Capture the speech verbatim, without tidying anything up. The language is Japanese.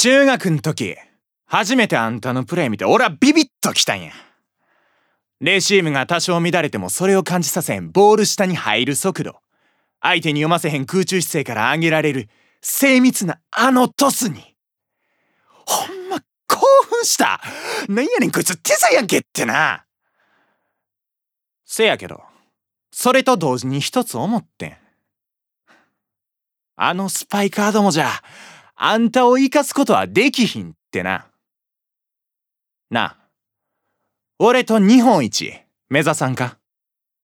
中学ん時、初めてあんたのプレー見て俺はビビッときたんや。レシーブが多少乱れてもそれを感じさせへんボール下に入る速度、相手に読ませへん空中姿勢から上げられる精密なあのトスに、ほんま興奮した。なんやねんこいつ天才やんけってな。せやけど、それと同時に一つ思ってん。あのスパイカーどもじゃ、あんたを生かすことはできひんってな。なあ、俺と日本一目指さんか？